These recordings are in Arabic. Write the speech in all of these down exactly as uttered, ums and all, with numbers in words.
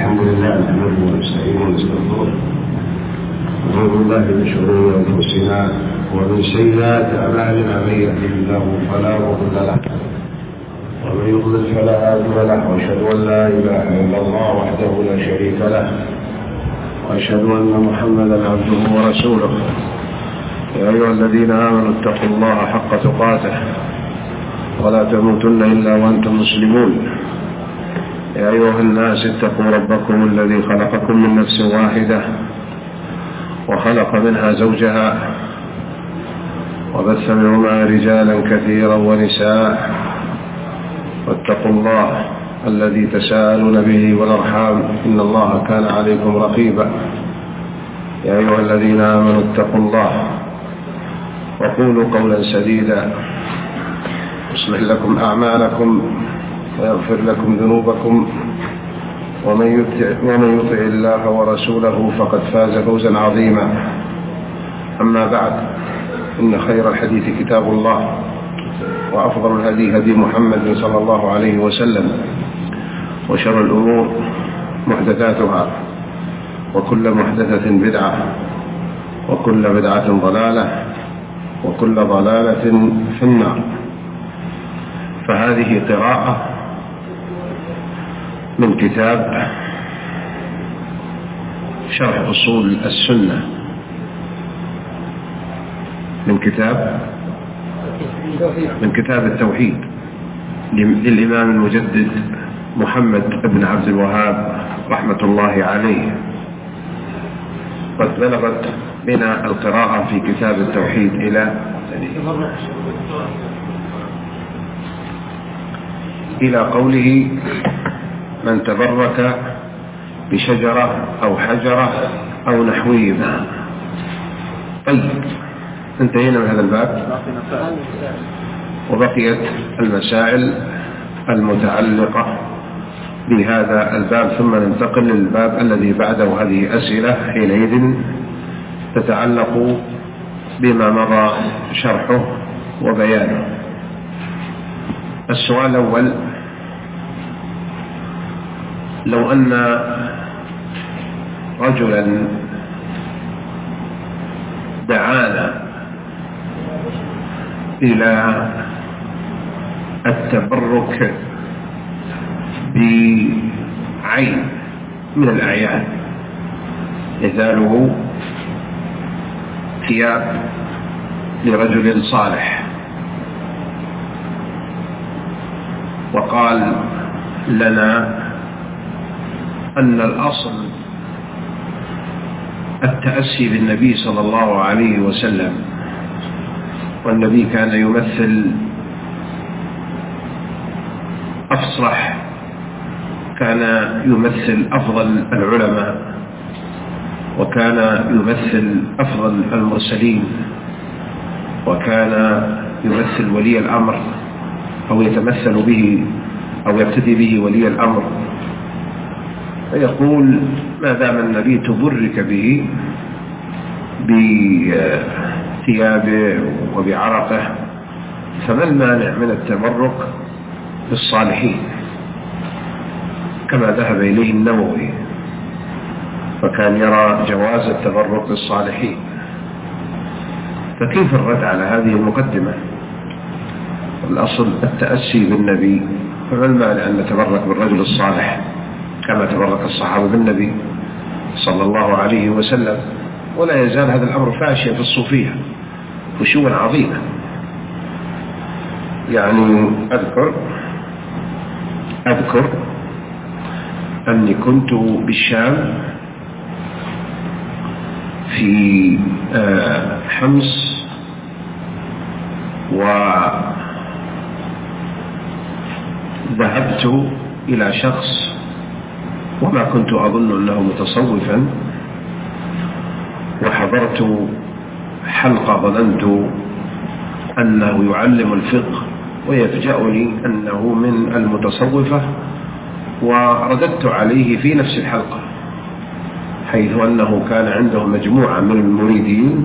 الحمد لله نحمده ونستعينه ونستغفره ونعوذ بالله من شرور انفسنا ومن سيئات اعمالنا، من يهده الله فلا مضل له ومن يضلل فلا هادي له، واشهد ان لا اله الا الله وحده لا شريك له، واشهد ان محمدا عبده ورسوله. يا ايها الذين امنوا اتقوا الله حق تقاته ولا تموتن الا وانتم مسلمون. يا أيها الناس اتقوا ربكم الذي خلقكم من نفس واحدة وخلق منها زوجها وبث منهما رجالا كثيرا ونساء، واتقوا الله الذي تساءلون به والأرحام إن الله كان عليكم رقيبا. يا أيها الذين آمنوا اتقوا الله وقولوا قولا سديدا يصلح لكم أعمالكم ويغفر لكم ذنوبكم، ومن يطع, ومن يطع الله ورسوله فقد فاز فوزا عظيما. أما بعد، إن خير الحديث كتاب الله، وأفضل الهدي هدي محمد صلى الله عليه وسلم، وشر الأمور محدثاتها، وكل محدثة بدعة، وكل بدعة ضلالة، وكل ضلالة في النار. فهذه قراءة من كتاب شرح أصول السنة، من كتاب من كتاب التوحيد للإمام المجدد محمد بن عبد الوهاب رحمة الله عليه. قد بلغت بنا القراءة في كتاب التوحيد إلى إلى قوله: من تبرك بشجرة أو حجرة أو نحوهما. طيب، انتهينا من هذا الباب، وبقيت المسائل المتعلقة بهذا الباب، ثم ننتقل للباب الذي بعده. هذه أسئلة حينئذ تتعلق بما مضى شرحه وبيانه. السؤال الأول: لو أن رجلا دعانا إلى التبرك بعين من الأعيان، مثاله ثياب لرجل صالح، وقال لنا أن الأصل التأسي بالنبي صلى الله عليه وسلم، والنبي كان يمثل أفصح، كان يمثل أفضل العلماء، وكان يمثل أفضل المرسلين، وكان يمثل ولي الأمر، أو يتمثل به أو يبتدي به ولي الأمر، فيقول: ما دام النبي تبرك به بثيابه وبعرقه، فما المانع من التبرك بالصالحين، كما ذهب إليه النووي، فكان يرى جواز التبرك بالصالحين. فكيف الرد على هذه المقدمة؟ الأصل التأسي بالنبي، فما المانع أن نتبرك بالرجل الصالح كما تبرك الصحابة بالنبي صلى الله عليه وسلم؟ ولا يزال هذا الأمر فاشيا في الصوفية فشوا عظيمة. يعني أذكر أذكر أني كنت بالشام في حمص، وذهبت إلى شخص وما كنت أظن أنه متصوفا، وحضرت حلقة ظننت أنه يعلم الفقه، ويفجأني أنه من المتصوفة، ورددت عليه في نفس الحلقة، حيث أنه كان عنده مجموعة من المريدين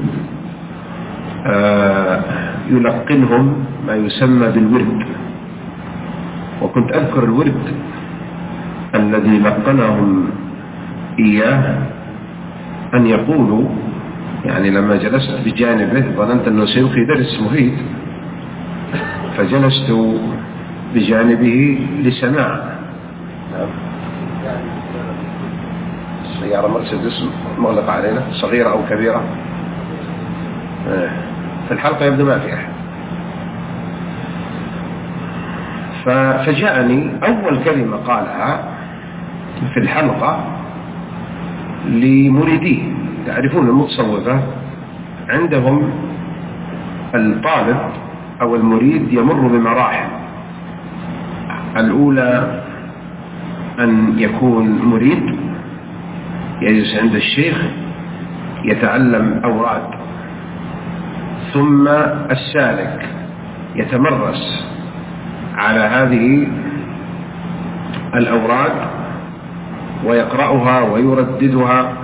يلقنهم ما يسمى بالورد، وكنت أذكر الورد الذي لقنهم إياه أن يقولوا، يعني لما جلست بجانبه ظننت أنه سيلقي درس مفيد فجلست بجانبه لسماع. السيارة مرسيدس مغلقة علينا، صغيرة أو كبيرة، في الحلقة يبدو ما في أحد. فجاءني أول كلمة قالها في الحلقة لمريديه. تعرفون المتصوفة عندهم الطالب أو المريد يمر بمراحل. الأولى أن يكون مريد يجلس عند الشيخ يتعلم أوراد، ثم السالك يتمرس على هذه الأوراد ويقرأها ويرددها،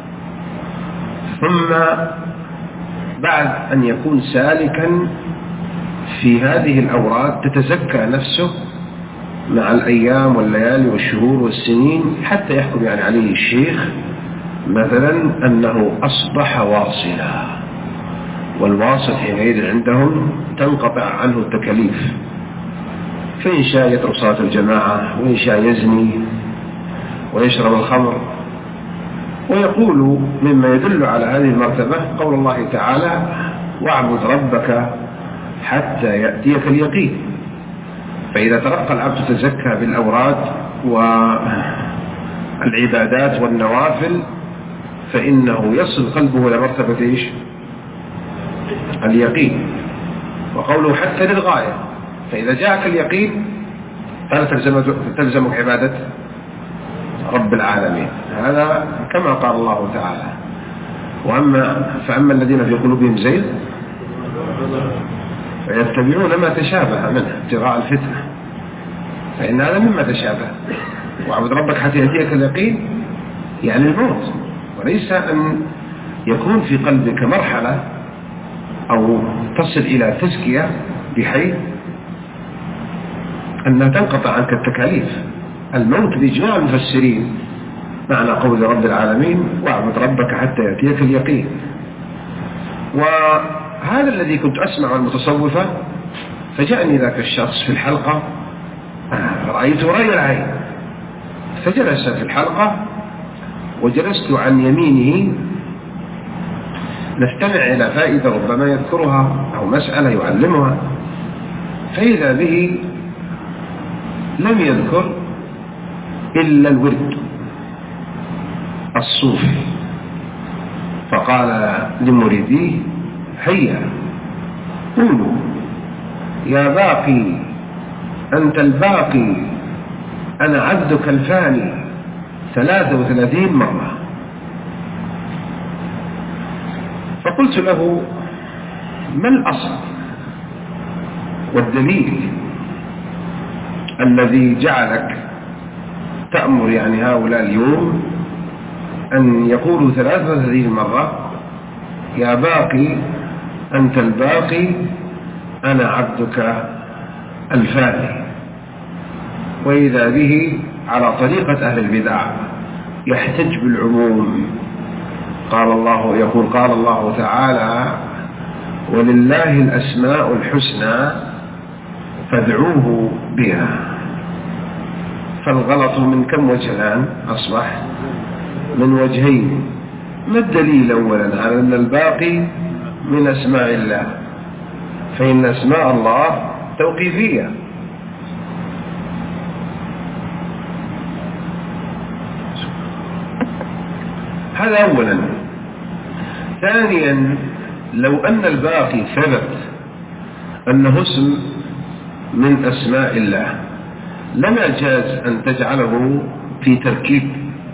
ثم بعد أن يكون سالكا في هذه الأوراد تتزكى نفسه مع الأيام والليالي والشهور والسنين حتى يحكم يعني عليه الشيخ مثلا أنه أصبح واصلا. والواصل حينئذ عندهم تنقطع عنه التكاليف، فإن شاء يترك صلاة الجماعة، وإن شاء يزني ويشرب الخمر. ويقول مما يدل على هذه المرتبة قول الله تعالى: واعبد ربك حتى يأتيك اليقين. فإذا ترقى العبد تزكى بالأوراد والعبادات والنوافل فإنه يصل قلبه إلى مرتبة إيش؟ اليقين. وقوله حتى للغاية، فإذا جاءك اليقين فلا تلزمك عبادة رب العالمين. هذا كما قال الله تعالى: وأما فأما الذين في قلوبهم زيغ فيتبعون ما تشابه منه ابتغاء الفتنة، فإن هذا مما تشابه. واعبد ربك حتى يأتيك اليقين يعني الموت، وليس أن يكون في قلبك مرحلة أو تصل إلى تزكية بحيث أن تنقطع عنك التكاليف. الموت بإجماع المفسرين معنى قول رب العالمين: واعبد ربك حتى يأتيك اليقين. وهذا الذي كنت أسمع المتصوفة، فجاءني ذاك الشخص في الحلقة رأيته رأي العين، فجلس في الحلقة وجلست عن يمينه نستمع إلى فائدة ربما يذكرها أو مسألة يعلمها، فإذا به لم يذكر إلا الورد الصوفي، فقال لمريديه: هيا قولوا يا باقي أنت الباقي أنا عبدك الفاني ثلاثة وثلاثين مرة. فقلت له: ما الأصل والدليل الذي جعلك تأمر يعني هؤلاء اليوم أن يقولوا ثلاثة وثلاثين مرة يا باقي أنت الباقي أنا عبدك الفاني؟ وإذا به على طريقة أهل البدع يحتج بالعموم. قال الله يقول قال الله تعالى: ولله الأسماء الحسنى فادعوه بها. فالغلط من كم وجه الآن أصبح؟ من وجهين. ما الدليل أولا على أن الباقي من أسماء الله؟ فإن أسماء الله توقيفية، هذا أولا. ثانيا، لو أن الباقي ثبت أنه اسم من أسماء الله لما جاز أن تجعله في تركيب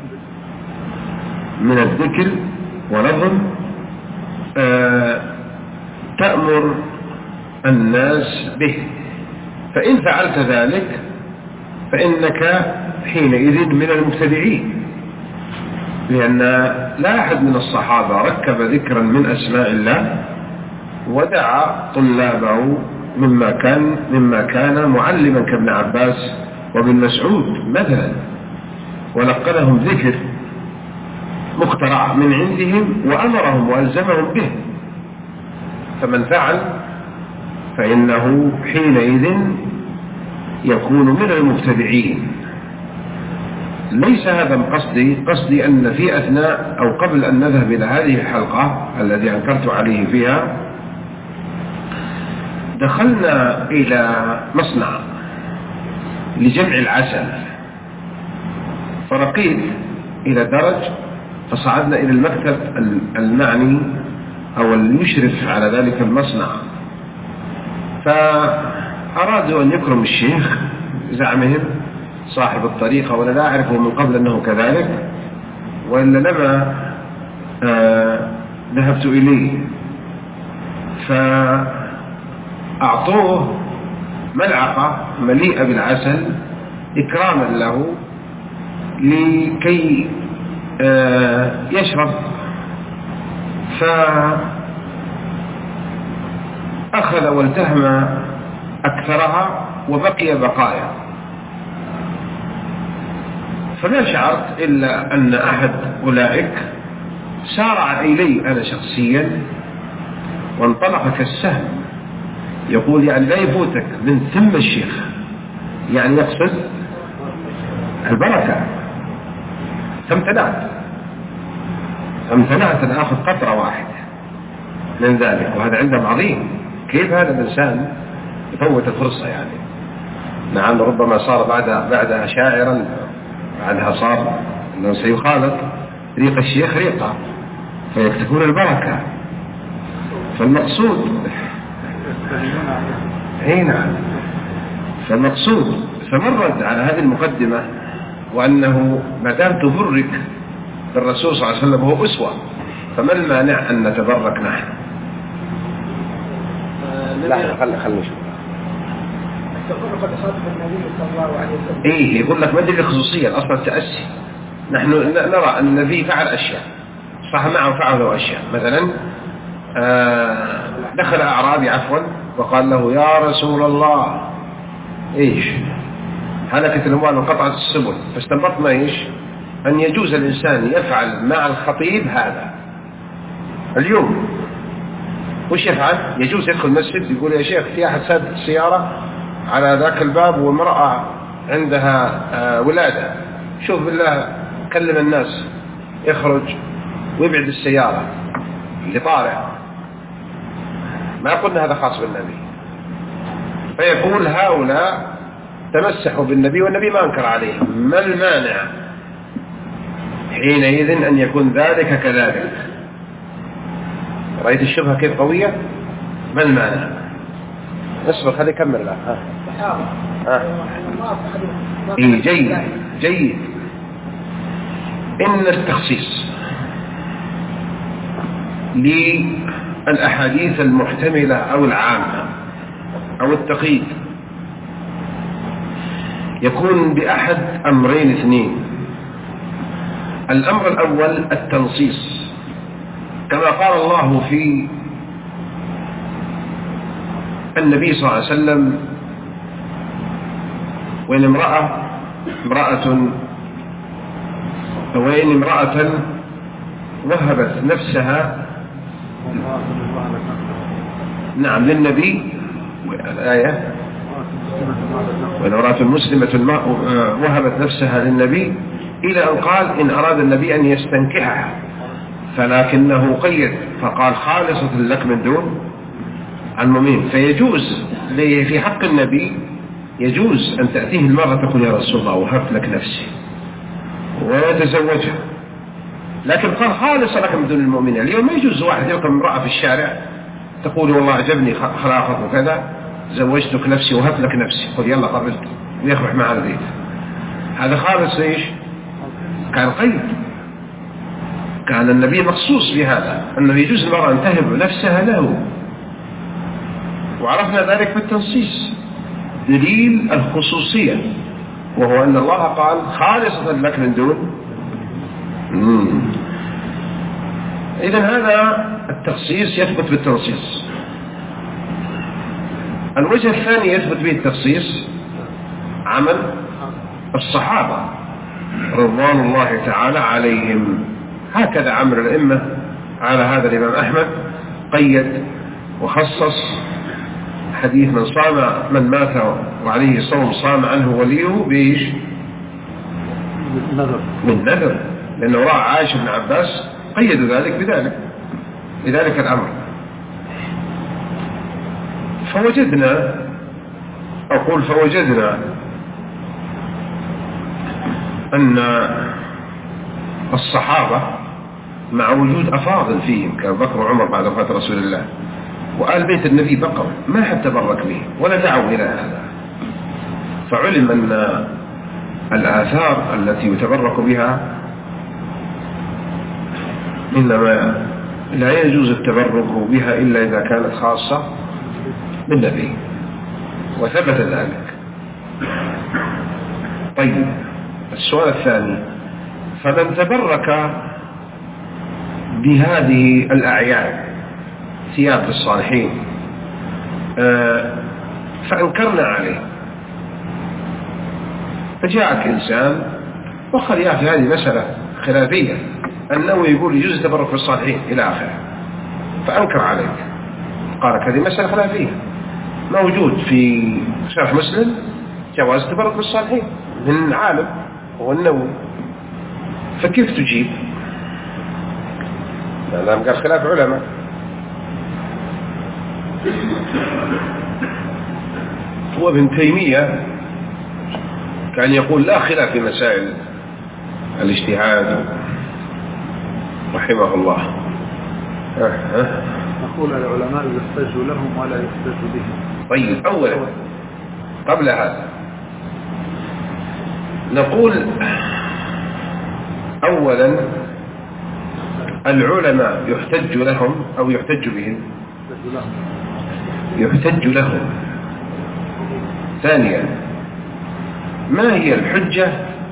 من الذكر ولفظ آه تأمر الناس به. فإن فعلت ذلك فإنك حينئذ من المبتدعين، لأن لا أحد من الصحابة ركب ذكرا من أسماء الله ودعا طلابه مما كان مما كان معلما كابن عباس وابن مسعود مثلا، ولقنهم ذكر مخترع من عندهم وأمرهم وألزمهم به، فمن فعل فإنه حينئذ يكون من المبتدعين. ليس هذا قصدي، قصدي أن في أثناء أو قبل أن نذهب إلى هذه الحلقة الذي أنكرت عليه فيها دخلنا إلى مصنع لجمع العسل، فرقيت إلى درج فصعدنا إلى المكتب المعني أو المشرف على ذلك المصنع، فأرادوا أن يكرم الشيخ زعمهم صاحب الطريقة، وأنا لا أعرفه من قبل أنه كذلك، وإلا لما آه ذهبت إليه فأعطوه ملعقة مليئة بالعسل إكراما له لكي آه يشرب، فأخذ والتهم أكثرها وبقي بقايا، فما شعرت إلا أن أحد أولئك سارع إلي أنا شخصيا وانطلق كالسهم يقول يعني لا يفوتك من ثم الشيخ، يعني يقصد البركة. فامتنعت امتنعت أن أخذ قطرة واحدة من ذلك، وهذا عندهم عظيم. كيف هذا الإنسان يفوت الفرصة؟ يعني نعم ربما صار بعد بعدها شاعرا، بعدها صار أنه سيخالط ريق الشيخ ريقة فيكتكون البركة. فالمقصود هنا فالمقصود فمرد على هذه المقدمة، وأنه ما دام تبرك بالرسول صلى الله عليه وسلم هو أسوة، فما المانع أن نتبرك نحن؟ لا خلي خلي نشوف. إيه يقول لك ما أدري الخصوصية أصلا التأسي. نحن نرى أن النبي فعل أشياء صح معه، فعله أشياء مثلا آه دخل أعرابي عفوا وقال له يا رسول الله إيش هلكت الأموال وانقطعت السبل، فاستنبطنا إيش أن يجوز الإنسان يفعل مع الخطيب هذا. اليوم وش يفعل؟ يجوز يدخل المسجد يقول يا شيخ في أحد سادة السيارة على ذاك الباب وامرأة عندها آه ولادة، شوف بالله كلم الناس يخرج ويبعد السيارة اللي طارع. ما قلنا هذا خاص بالنبي، فيقول هؤلاء تمسحوا بالنبي والنبي ما أنكر عليهم، ما المانع حينئذ أن يكون ذلك كذلك؟ رأيت الشبهة كيف قوية؟ ما المانع؟ اصبر خلي كمل لا ها ها إيه جيد جيد. إن التخصيص للأحاديث المحتملة أو العامة أو التقييد يكون بأحد أمرين اثنين. الأمر الأول التنصيص، كما قال الله في النبي صلى الله عليه وسلم وإن امرأة امرأة وإن امرأة وهبت نفسها نعم للنبي، الآية وإن امرأة مسلمة وهبت نفسها للنبي إلى أن قال إن أراد النبي أن يستنكحها، فلكنه قيد فقال خالصة لك من دون المؤمنين. فيجوز في حق النبي يجوز أن تأتيه المرأة تقول يا رسول الله وهبت لك نفسي ويتزوجها، لكن قال خالصة لك من دون المؤمنين. اليوم ما يجوز واحد يلقى امرأة في الشارع تقول والله عجبني خلاقك وكذا زوجتك نفسي وهبت لك نفسي، قل يلا قبلت ويخرج معها البيت. هذا خالص ايش؟ كان قيد، كان النبي مخصوص بهذا أنه يجوز المرأة أن تهب نفسها له، وعرفنا ذلك بالتنصيص دليل الخصوصية، وهو أن الله قال خالصة لك من دون. إذن هذا التخصيص يثبت بالتنصيص. الوجه الثاني يثبت به التخصيص عمل الصحابة رضوان الله تعالى عليهم، هكذا عمل الأئمة على هذا الإمام أحمد، قيد وخصص حديث من صام من مات وعليه صوم صام عنه وليه بإيش؟ من نذر، لأنه رأى عائشة بن عباس قيدوا ذلك بذلك بذلك الأمر. فوجدنا أقول فوجدنا أن الصحابة مع وجود أفاضل فيهم كبكر وعمر بعد وفاة رسول الله وآل بيت النبي بقوا ما حد تبرك به ولا دعوا إلى هذا، فعلم أن الآثار التي يتبرك بها إنما لا يجوز التبرك بها إلا إذا كانت خاصة بالنبي، وثبت ذلك. طيب السؤال الثاني، فمن تبرك بهذه الأعياد ثياب الصالحين فأنكرنا عليه، فجاءك إنسان وقال يا أخي هذه مسألة خلافية، أنه يقول يجوز التبرك بالصالحين إلى آخره، فأنكر عليك، قالك هذه مسألة خلافية، موجود في شرح مسلم جواز التبرك بالصالحين من عالم هو النووي، فكيف تجيب؟ لأنهم قال خلاف علماء. هو ابن تيمية كان يقول لا خلاف في مسائل الاجتهاد رحمه الله. نقول العلماء يحتج لهم ولا يحتج بهم. طيب أولا قبل هذا نقول أولا العلماء يحتج لهم أو يحتج بهم؟ يحتج لهم. ثانيا ما هي الحجة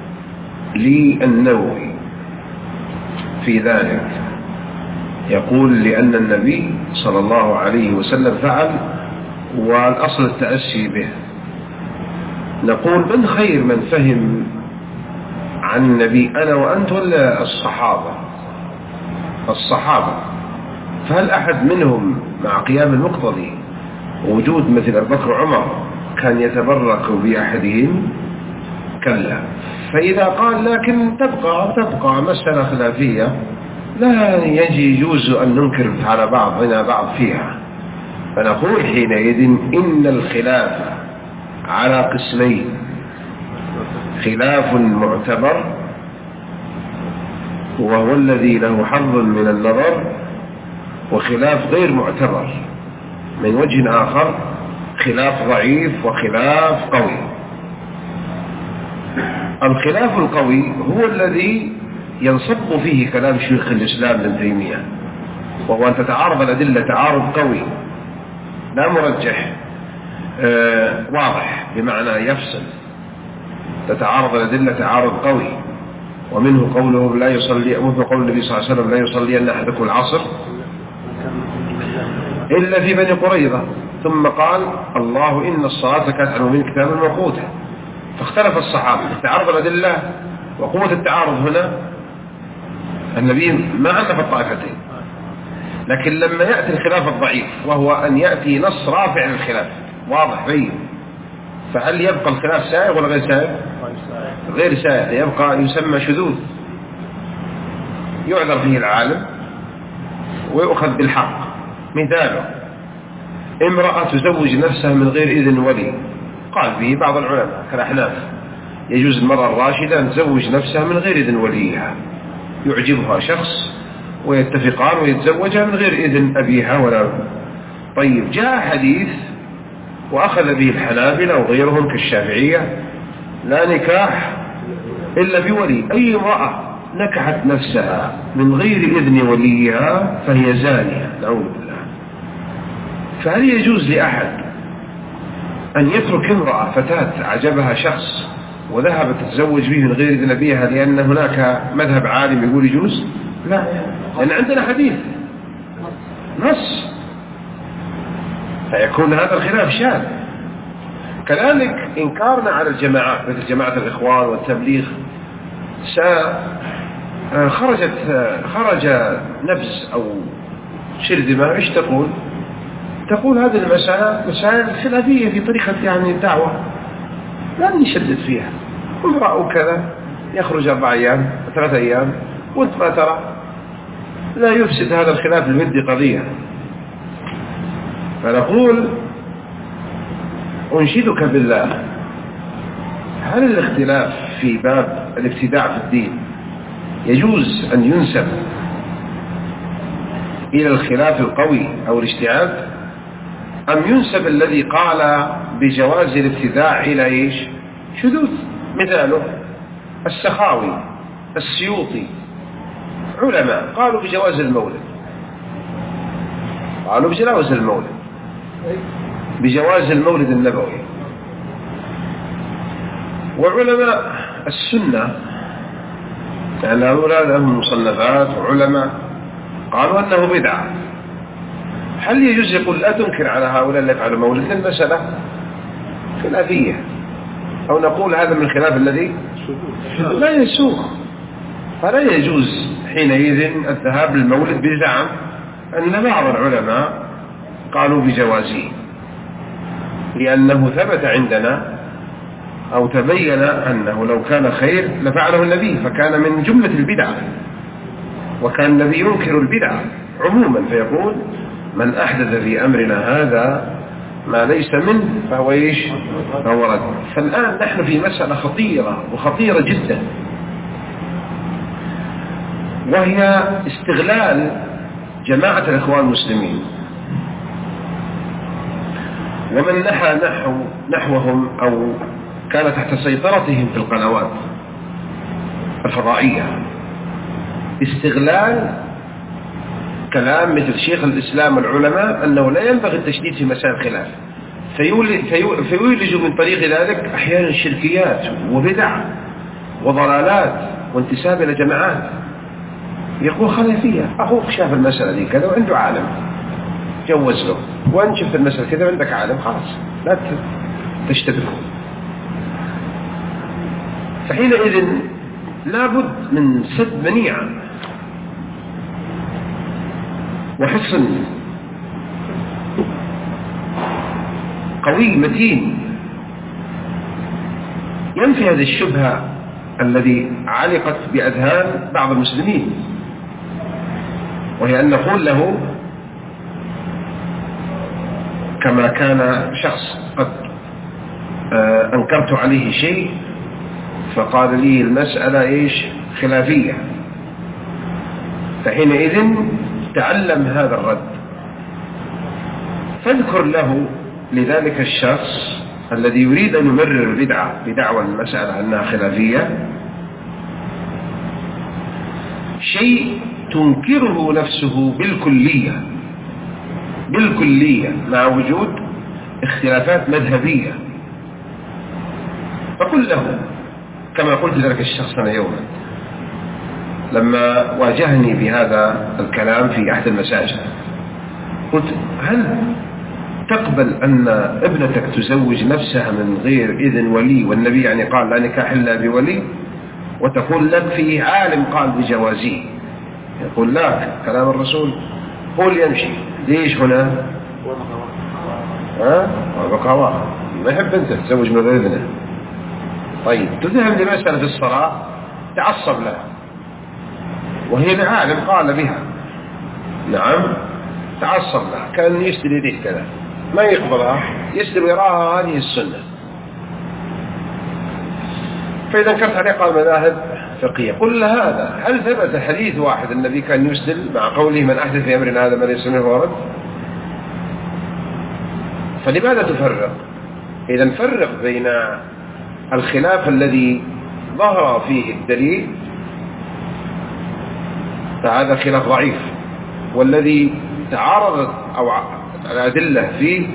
للنووي في ذلك؟ يقول لأن النبي صلى الله عليه وسلم فعل والأصل التأسي به. نقول من خير من فهم عن النبي أنا وأنت ولا الصحابة؟ الصحابة. فهل أحد منهم مع قيام المقتضي وجود مثل أبو بكر وعمر كان يتبرك بأحدهم؟ كلا. فإذا قال لكن تبقى تبقى مسألة خلافية لا يجي يجوز أن ننكر على بعضنا بعض فيها، فنقول حينئذ إن الخلاف على قسمين: خلاف معتبر وهو الذي له حظ من النظر، وخلاف غير معتبر من وجه آخر خلاف ضعيف وخلاف قوي. الخلاف القوي هو الذي ينصب فيه كلام شيخ الإسلام ابن تيمية، وهو أن تتعارض الأدلة تعارض قوي لا مرجح آه واضح بمعنى يفصل، تتعارض الأدلة تعارض قوي. ومنه قوله لا يصلي، ومنه قول النبي صلى الله عليه وسلم لا يصلي أن أحدكم العصر إلا في بني قريظة، ثم قال الله إن الصلاة كانت على المؤمنين كتابا موقوتا. فاختلف الصحابة تعارض الأدلة، وقوة التعارض هنا النبي ما عندنا في الطائفتين. لكن لما يأتي الخلاف الضعيف وهو أن يأتي نص رافع للخلاف واضح بين، فهل يبقى الخلاف سائغ ولا غير سائغ؟ غير سائغ، يبقى يسمى شذوذ يعذر فيه العالم ويؤخذ بالحق. مثاله امرأة تزوج نفسها من غير إذن ولي، قال به بعض العلماء كالأحناف يجوز المرأة الراشدة أن تزوج نفسها من غير إذن وليها، يعجبها شخص ويتفقان ويتزوجها من غير إذن أبيها ولا أبوها. طيب جاء حديث وأخذ به الحنابلة وغيرهم كالشافعية لا نكاح إلا بولي، أي امرأة نكحت نفسها من غير إذن وليها فهي زانية نعوذ بالله. فهل يجوز لأحد أن يترك امرأة فتاة عجبها شخص وذهبت تتزوج به من غير إذن أبيها لأن هناك مذهب عالم يقول يجوز؟ لا، لأن عندنا حديث نص، فيكون هذا الخلاف شاذ. كذلك إنكارنا على الجماعات مثل جماعة الإخوان والتبليغ خرجت خرج نبز أو شرذمة، إيش تقول؟ تقول هذه المسألة مسائل خلافية في طريقة يعني الدعوة، لا نشدد فيها، امرأة كذا يخرج أربع أيام ثلاثة أيام وانت ما ترى، لا يفسد هذا الخلاف الودي قضية. فنقول أنشدك بالله، هل الاختلاف في باب الابتداع في الدين يجوز أن ينسب إلى الخلاف القوي أو الاشتعال، أم ينسب الذي قال بجواز الابتداع إلى إيش؟ شذوذ؟ مثاله السخاوي، السيوطي، علماء قالوا بجواز المولد، قالوا بجواز المولد بجواز المولد النبوي. وعلماء السنة يعني هؤلاء لهم مصنفات وعلماء قالوا أنه بدعة. هل يجوز يقول لا تنكر على هؤلاء اللي يفعلوا مولد؟ المسألة خلافية، أو نقول هذا من الخلاف الذي لا يسوق، فلا يجوز حينئذ الذهاب للمولد بزعم أن بعض العلماء قالوا بجوازه، لأنه ثبت عندنا أو تبين أنه لو كان خير لفعله النبي، فكان من جملة البدع، وكان النبي ينكر البدع عموما فيقول من أحدث في أمرنا هذا ما ليس منه فهو إيش؟ فهو رد. فالآن نحن في مسألة خطيرة وخطيرة جدا، وهي استغلال جماعة الإخوان المسلمين ومن نحى نحو نحوهم أو كان تحت سيطرتهم في القنوات الفضائية، استغلال كلام مثل شيخ الإسلام والعلماء أنه لا ينبغي التشديد في مسائل الخلاف، فيولج من طريق ذلك أحيانا شركيات وبدع وضلالات وانتساب إلى جماعات. يقول خلافية، أخوك شاف المسألة دي كذا وعنده عالم جوز له، وأنت شفت المسألة كذا وعندك عالم، خلاص لا تشتبكوا. فحينئذ لابد من سد منيعة وحصن قوي متين ينفي هذه الشبهة الذي علقت بأذهان بعض المسلمين، وهي أن نقول له كما كان شخص قد أنكرت عليه شيء فقال لي المسألة إيش؟ خلافية، فحينئذ تعلم هذا الرد، فاذكر له لذلك الشخص الذي يريد أن يمرر البدعة بدعوى المسألة أنها خلافية شيء تنكره نفسه بالكلية بالكلية مع وجود اختلافات مذهبية، فقل له كما قلت ذلك الشخص أنا يوما لما واجهني بهذا الكلام في أحد المساجد، قلت هل تقبل أن ابنتك تزوج نفسها من غير إذن ولي، والنبي يعني قال لا نكاح إلا بولي، وتقول لك في عالم قال بجوازه؟ يقول لا، كلام الرسول هو اللي يمشي. ليش هنا؟ ها؟ بقى واحد ما يحب أنت تزوج من غير إذنه. طيب تذهب لمسألة في الصلاة تعصب لها وهي العالم قال بها، نعم تعصب لها، كان يسدل يديه كذا ما يقبلها، يسدل ويراها هذه السنة. فإذا كانت عليه قال مذاهب فقهية، قل له هذا هل ثبت حديث واحد النبي كان يسدل مع قوله من أحدث في أمرنا هذا ما ليس منه ورد؟ فلماذا تفرق؟ إذا فرق بين الخلاف الذي ظهر فيه الدليل فهذا خلاف ضعيف، والذي تعارضت أو الأدلة فيه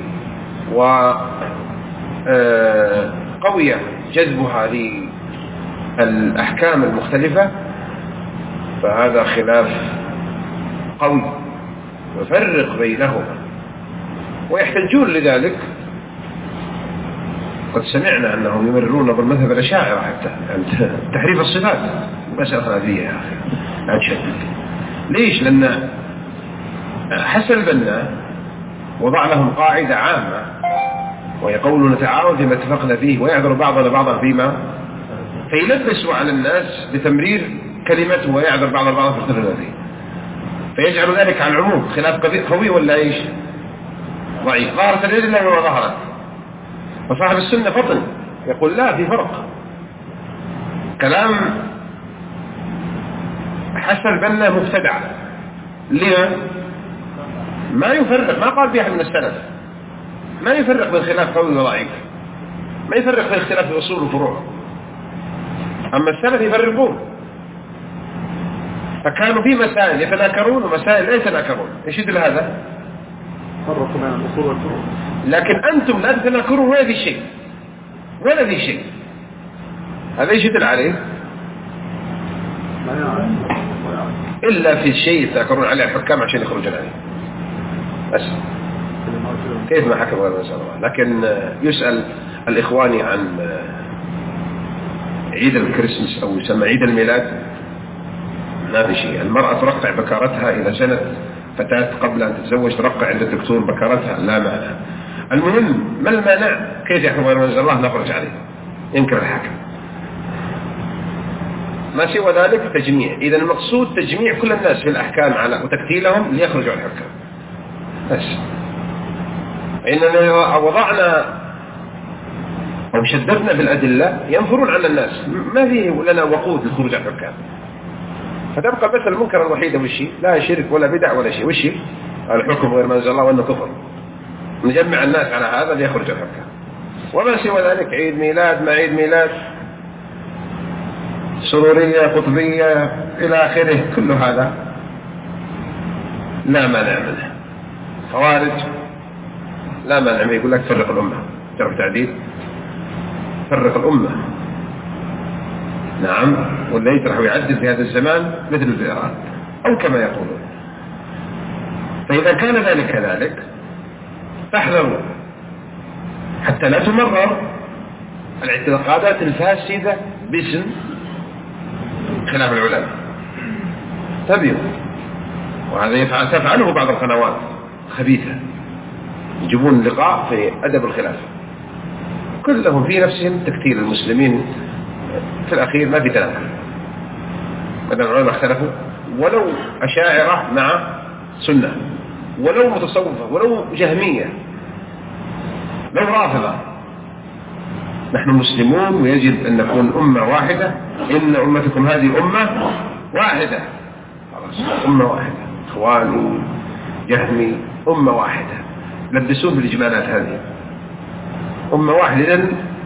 وقوية جذبها للأحكام المختلفة فهذا خلاف قوي، وفرق بينهما. ويحتجون لذلك، قد سمعنا أنهم يمررون بالمذهب الأشاعرة حتى يعني تحريف الصفات، مسألة خلافية يا أخي لا تشدد. ليش؟ لأن حسن البنا وضع لهم قاعدة عامة وهي قول نتعاون فيما اتفقنا فيه ويعذر بعضنا بعضا فيما، فيلبسوا على الناس بتمرير كلمته ويعذر بعضنا بعضا في اختلافنا فيه، فيجعل ذلك على العموم. خلاف قوي ولا ايش؟ ضعيف. ظهرت اليد الله وما ظهرت. وصاحب السنة فطن يقول لا، في فرق. كلام حسن البنا مبتدع. ليه؟ ما يفرق، ما قال بأحد من السلف، ما يفرق بين خلاف قوي وضعيف، ما يفرق بين اختلاف الأصول والفروع. أما السلف يفرقون، فكانوا في مسائل يتناكرون ومسائل لا يتناكرون. ايش يدل هذا؟ فرقوا بين الأصول والفروع. لكن أنتم لا تتناكرون ولا في شيء ولا في شيء. هذا ايش يدل عليه؟ إلا في شيء يتناكرون عليه الحكام عشان يخرجون عليه بس. كيف ما حكم غير مسألة الله. لكن يسأل الإخواني عن عيد الكريسماس أو يسمى عيد الميلاد، ما في شيء. المرأة ترقع بكارتها إذا سنت فتاة قبل أن تتزوج ترقع عند الدكتور بكارتها، لا مانع. المهم ما المانع؟ كيف يحكم غير مسألة الله نخرج عليه، ينكر الحكم. ما سوى ذلك تجميع. إذا المقصود تجميع كل الناس في الأحكام على وتكتيلهم ليخرجوا الحكام بس. إننا وضعنا أو شددنا بالأدلة ينفرون عن الناس، ما فيه لنا وقود للخروج عن الحكام. فتبقى بس المنكر الوحيد وشي لا شرك ولا بدع ولا شيء، وشي الحكم غير ما أنزل الله وأنه كفر. نجمع الناس على هذا ليخرج الحكام. وما سوى ذلك عيد ميلاد ما عيد ميلاد، سرورية قطبية إلى آخره، كل هذا لا مانع منه. خوارج لا مانع منه. يقول لك فرق الأمة، تعرف تعديل فرق الأمة، نعم، ولا يطرح ويعدل في هذا الزمان مثل الزئران أو كما يقولون. فإذا كان ذلك كذلك فاحذروا حتى لا تمرر الاعتقادات الفاسدة باسم خلاف العلماء. تبين، وهذا يفعل تفعله بعض القنوات خبيثة، يجيبون لقاء في أدب الخلاف، كلهم في نفسهم تكتير المسلمين. في الأخير ما في تناقض، بدل العلماء اختلفوا، ولو أشاعرة مع سنة، ولو متصوفة، ولو جهمية، لو رافضة، نحن مسلمون ويجب أن نكون أمة واحدة. إن أمتكم هذه أمة واحدة، خلاص أمة واحدة، إخواني جهمي أمة واحدة، لبسون بالإجمالات هذه أمة واحدة. إذن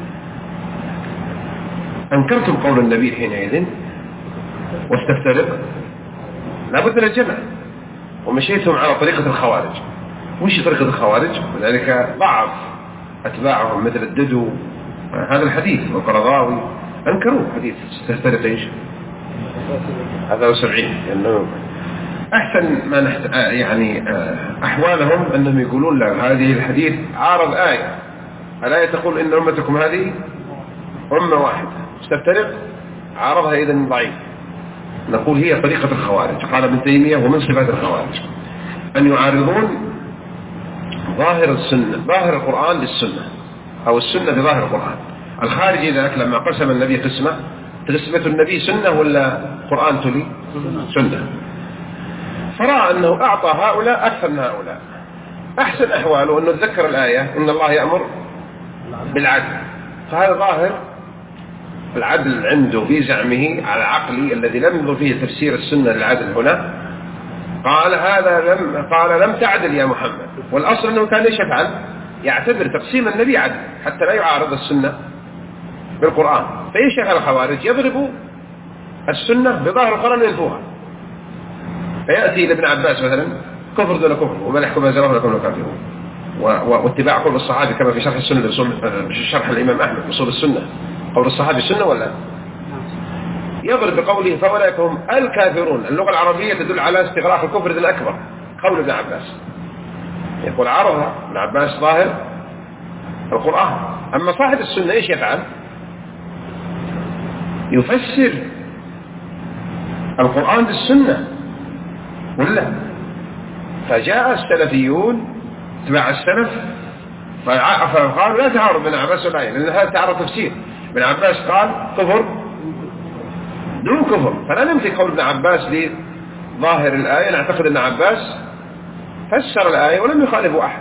أنكرتم قول النبي حينئذ واستفترق، لابد من الجمع، ومشيتم على طريقة الخوارج. وش طريقة الخوارج؟ وذلك ضعف أتباعهم مثل الددو هذا الحديث والقرضاوي أنكروا حديث استفترق إيش هذا وسبعين. إنه أحسن ما نحت... يعني أحوالهم أنهم يقولون لا، هذه الحديث عارض آية، الآية تقول إن أمتكم هذه أمة واحدة، استفترق عارضها إذن ضعيف. نقول هي طريقة الخوارج. قال ابن تيمية ومن صفات الخوارج أن يعارضون ظاهر السنة، ظاهر القرآن للسنة، أو السنة بظاهر القرآن. الخارج ذاك لما قسم النبي قسمة، قسمة النبي سنة ولا قرآن تلي؟ سنة. فرأى أنه أعطى هؤلاء أكثر من هؤلاء. أحسن أحواله أنه ذكر الآية إن الله يأمر بالعدل، فهذا ظاهر العدل عنده في زعمه على عقلي الذي لم ينظر فيه تفسير السنة للعدل هنا. قال هذا لم قال لم تعدل يا محمد، والأصل أنه كان ايش يفعل؟ يعتبر تقسيم النبي عدل حتى لا يعارض السنة بالقرآن. فايش يفعل الخوارج؟ يضربوا السنة بظاهر القرآن وينفوها. فيأتي لابن عباس مثلا كفر دون كفر ومن يحكم بهذا لكم كافرون، واتباع قول الصحابي كما في شرح السنة شرح الإمام أحمد أصول السنة، قول الصحابي السنة ولا يضرب بقوله فأولئك هم الكافرون. اللغة العربية تدل على استغراق الكفر الأكبر. قول ابن عباس يقول عرضها ابن عباس ظاهر القرآن. أما صاحب السنة إيش يفعل؟ يفسر القرآن بالسنة ولا؟ فجاء السلفيون تبع السلف فقالوا لا تعارض بين عباس والآية، لأن هذا تعارض تفسير. ابن عباس قال كفر دون كفر، فلا نمسك قول ابن عباس لظاهر الآية، نعتقد أن عباس فسر الآية ولم يخالفه أحد.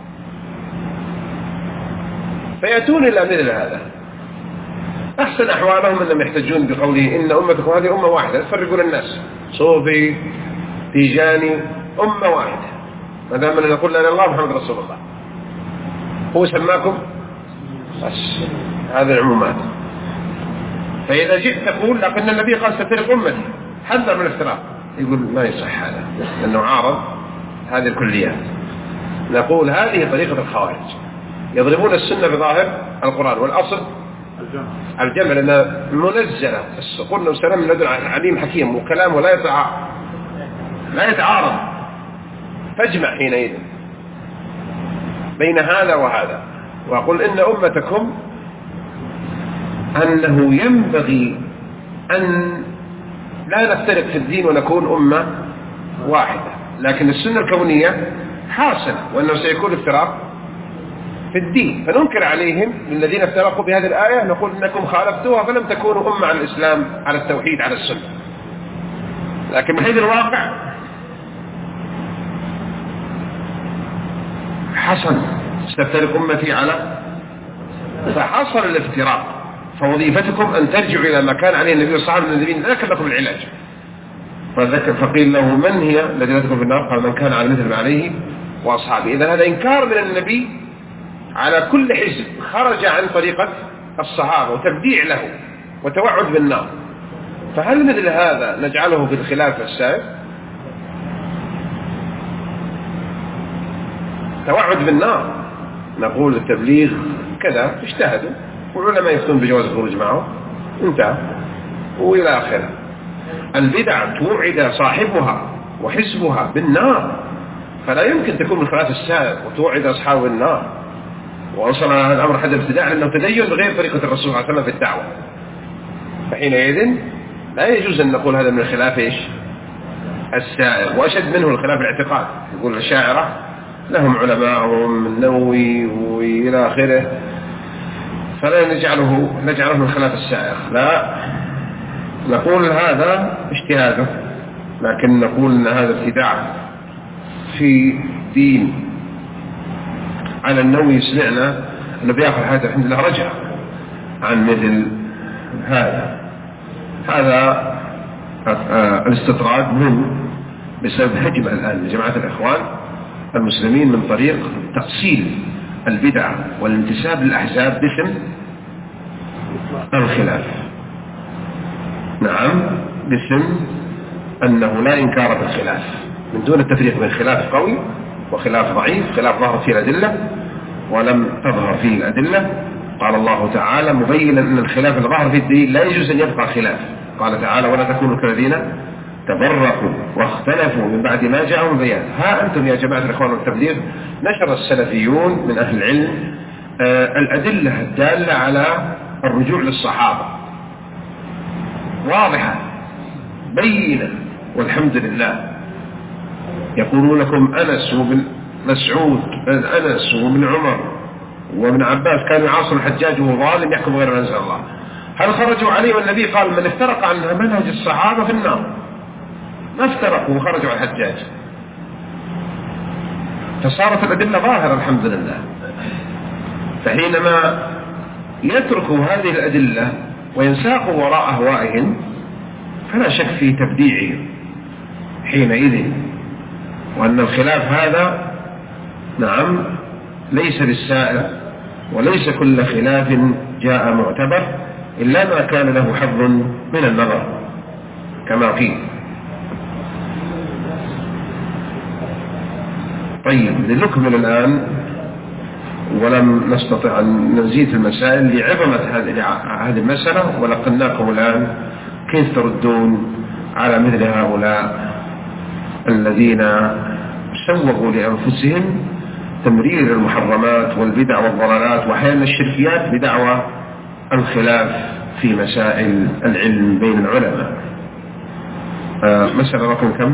فيأتون إلى مثل هذا. أحسن أحوالهم أنهم يحتجون بقوله إن أمتكم هذه أمة واحدة، تفرقون الناس صوفي تيجاني أمة واحدة، ما دام أن نقول لا الله محمد رسول الله، هو سماكم بس هذه العمومات. فإذا جئت تقول لكن النبي قال ستفرق أمتي، حذر من الافتراق، يقول ما يصح هذا لأنه عارض هذه الكليات. نقول هذه طريقة الخوارج، يضربون السنة بظاهر القرآن، والأصل الجمع لأنها منزلة، قلنا وسلام من لدن عليم حكيم، وكلامه لا يتعارض لا يتعارض فاجمع حينئذ بين هذا وهذا. وأقول إن أمتكم أنه ينبغي أن لا نفترق في الدين ونكون أمة واحدة، لكن السنة الكونية حاصلة وأنه سيكون افتراق في الدين، فننكر عليهم الذين افترقوا بهذه الآية، نقول إنكم خالفتوها فلم تكونوا أمة على الإسلام على التوحيد على السنة. لكن من حيث الواقع حصل ستفترق أمتي على، فحصل الافتراق، فوظيفتكم أن ترجعوا إلى ما كان عليه النبي والصحابة من النبيين، ذكر لكم العلاج. فذكر فقيل له من هي الذي تدخل في النار؟ قال من كان على مثل ما عليه وأصحابه. إذا هذا إنكار من النبي على كل حزب خرج عن طريقة الصحابة وتبديع له وتوعد بالنار. فهل مثل هذا نجعله في الخلاف السائر؟ توعد بالنار. نقول التبليغ كذا اجتهدوا والعلماء يفتون بجواز الخروج معه انتهى وإلى آخره. البدع توعد صاحبها وحزبها بالنار، فلا يمكن تكون من خلاف السائر وتوعد أصحاب النار. ووصل هذا الأمر حد الابتداع لأنه تدين بغير طريقة الرسول صلى الله عليه وسلم في الدعوة، فحينئذ لا يجوز أن نقول هذا من الخلاف إيش السائر. وأشد منه الخلاف الاعتقاد، يقول الشاعرة لهم علماءهم النووي وإلى آخره، فلا نجعله نجعله من خلاف السائر، لا نقول هذا اجتهاده، لكن نقول أن هذا ابتداع في دين. على النووي سمعنا أنه بيأخذ هذا الحمد لله رجع عن مثل هذا. هذا الاستطراد مهم بسبب هجمة الآن لجماعة الإخوان المسلمين من طريق تأصيل البدع والانتساب للأحزاب باسم الخلاف. نعم، باسم أنه لا إنكار في الخلاف، من دون التفريق بين خلاف قوي وخلاف ضعيف. خلاف ظهر فيه الأدلة ولم تظهر فيه الأدلة. قال الله تعالى مبينا أن الخلاف اللي ظهر فيه الدليل لا يجوز أن يبقى خلاف. قال تعالى ولا تكونوا كالذين تبرقوا واختلفوا من بعد ما جاءهم البيان. ها أنتم يا جماعة الإخوان والتبليغ نشر السلفيون من أهل العلم آه الأدلة الدالة على الرجوع للصحابة واضحة بينة والحمد لله. يقولون لكم أنس وابن مسعود أنس وابن عمر وابن عباس كانوا يعاصروا الحجاج وهو ظالم يحكم غير أنزل الله. هل خرجوا عليه والنبي قال من افترق عنها منهج الصحابة في النار؟ ما افترقوا وخرجوا على الحجاج. فصارت الأدلة ظاهرة الحمد لله. فحينما يتركوا هذه الأدلة وينساقوا وراء أهوائهم فلا شك في تبديعهم حينئذ، وأن الخلاف هذا نعم ليس بالسائر، وليس كل خلاف جاء معتبر إلا ما كان له حظ من النظر كما قيل. طيب لنكمل الآن، ولم نستطع أن نزيد المسائل لعظمة هذه المسألة، ولقناكم الآن كيف تردون على مثل هؤلاء الذين سوغوا لأنفسهم تمرير المحرمات والبدع والضلالات وأحيانا الشركيات بدعوى الخلاف في مسائل العلم بين العلماء. آه مسألة رقم كم؟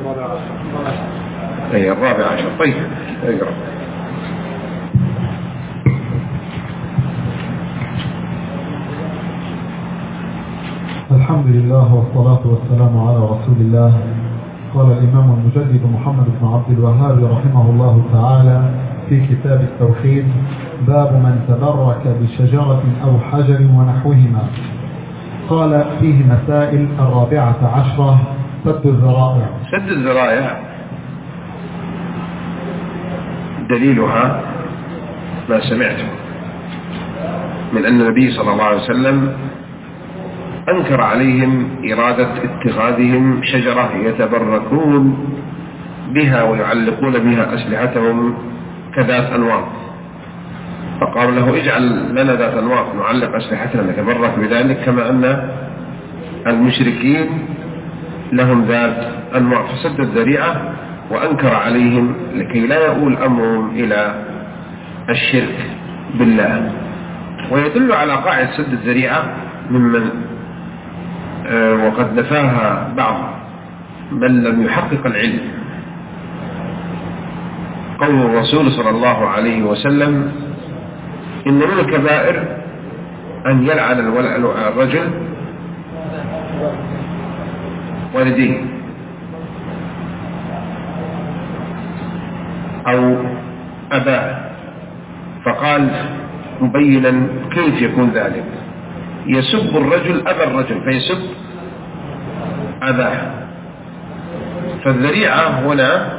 أي الرابع عشر. طيب اقرأ. الحمد لله والصلاة والسلام على رسول الله. قال الإمام المجدد محمد بن عبد الوهاب رحمه الله تعالى في كتاب التوحيد: باب من تبرك بشجرة أو حجر ونحوهما. قال: فيه مسائل. الرابعة عشرة: سد الذرائع. سد الذرائع دليلها ما سمعته من أن النبي صلى الله عليه وسلم أنكر عليهم إرادة اتخاذهم شجرة يتبركون بها ويعلقون بها أسلحتهم كذات أنواط، فقال له: اجعل لنا ذات أنواط نعلق أسلحتنا نتبرك بذلك كما أن المشركين لهم ذات أنواط. فسد الذريعة وأنكر عليهم لكي لا يؤول أمرهم إلى الشرك بالله. ويدل على قاعدة سد الذريعة ممن وقد نفاها بعض من لم يحقق العلم قول الرسول صلى الله عليه وسلم: إن من الكبائر أن يلعن الرجل والديه أو أباه. فقال مبينا كيف يكون ذلك: يسب الرجل أبا الرجل فيسب أباه. فالذريعة هنا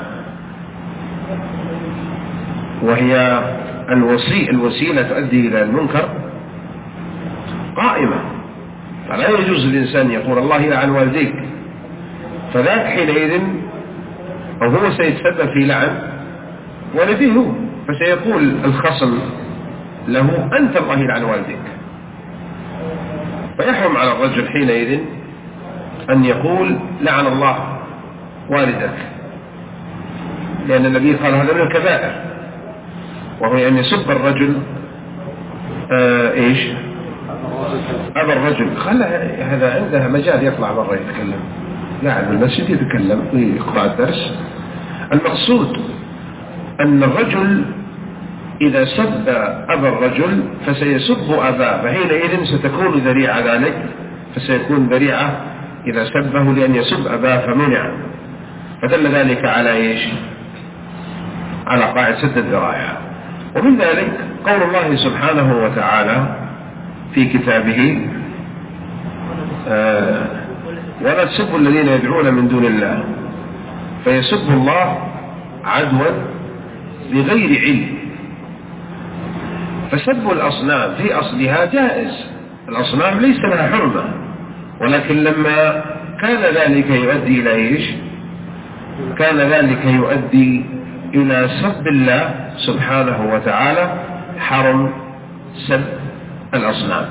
وهي الوسيلة تؤدي إلى المنكر قائمة، فلا يجوز للإنسان يقول الله يلعن والديك، فذاك حينئذ أو هو سيتسبب في لعن والديه، فسيقول الخصم له: أنت الله يلعن والديك. فيحرم على الرجل حينئذ أن يقول لعن الله والدك، لأن النبي قال هذا من الكبائر، وهو أن يسب الرجل آه إيش أبا الرجل. خلى هذا عنده مجال يطلع برا يتكلم، قاعد بالمسجد يتكلم ويقرأ الدرس. المقصود أن الرجل إذا سب أبا الرجل فسيسب أباه، فحينئذ ستكون ذريعة ذلك، فسيكون ذريعة إذا سبه لأن يسب أباه فمنع. فدل ذلك على إيش؟ على قاعدة سد الذرائع. ومن ذلك قول الله سبحانه وتعالى في كتابه: آه ولا تسبوا الذين يدعون من دون الله فيسبوا الله عدوا بغير علم. فسب الأصنام في أصلها جائز، الأصنام ليس لها حرمة، ولكن لما كان ذلك يؤدي إلى إيش؟ كان ذلك يؤدي إلى سب الله سبحانه وتعالى، حرم سب الأصنام.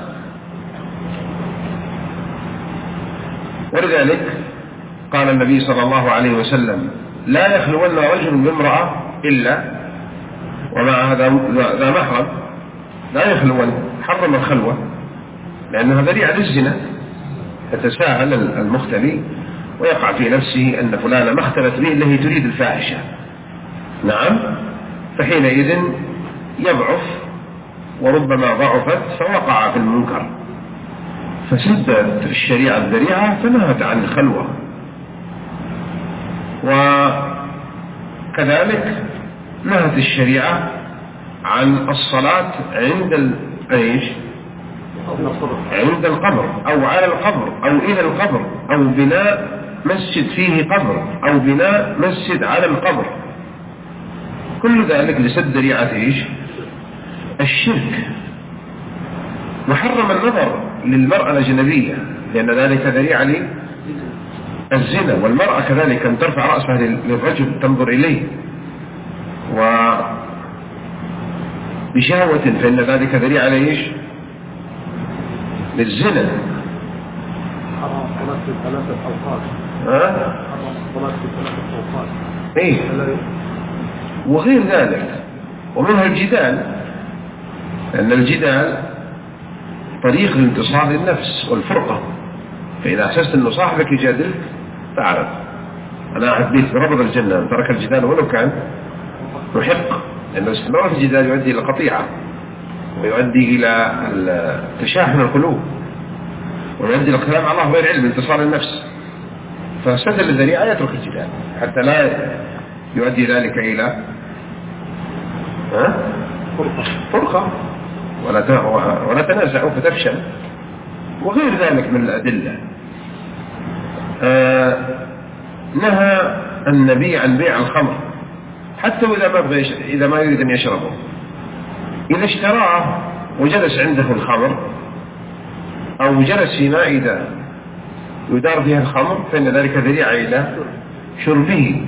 ولذلك قال النبي صلى الله عليه وسلم: لا يخلون رجل بامرأة إلا ومع هذا ذا محرم. لا يخلون، حرم الخلوة لأنها ذريعة للزنا، يتساهل المختلي ويقع في نفسه أن فلانة ما اختلت به إلا هي تريد الفاحشة. نعم، فحينئذ يضعف، وربما ضعفت فوقع في المنكر، فسدت الشريعة الذريعة فنهت عن الخلوة. وكذلك نهت الشريعة عن الصلاة عند ايش؟ عند القبر أو على القبر أو إلى القبر، أو بناء مسجد فيه قبر، أو بناء مسجد على القبر، كل ذلك لسد ذريعة ايش؟ الشرك. وحرم النظر للمرأة الأجنبية لأن ذلك ذريعة للزنا، والمرأة كذلك أن ترفع رأسها للرجل تنظر إليه وبشهوة، فإن ذلك ذريعة لإيش؟ للزنا. حرم الصلاة في ثلاثة أوقات. ها؟ حرم الصلاة في ثلاثة أوقات. إيه؟ وغير ذلك، ومنها الجدال، لأن الجدال طريق الانتصار للنفس والفرقة، فإذا أحسست أن صاحبك يجادلك أعرف أنا أحدث بربض الجنة ترك الجدال ولو كان محق، لأن الاستمرار في الجدال يؤدي إلى قطيعة ويؤدي إلى تشاحن القلوب ويؤدي إلى الكلام على الله غير علم، انتصار النفس. فسد الذريعة يترك الجدال حتى لا يؤدي ذلك إلى فرقة ولا ولا تنازعوا فتفشل وغير ذلك من الأدلة. آه نهى النبي عن بيع الخمر حتى إذا ما بغي إذا ما يريد أن يشربه، إذا اشتراه وجلس عنده الخمر أو جلس في مائدة يدار فيها الخمر فإن ذلك ذريعة إلى شربه،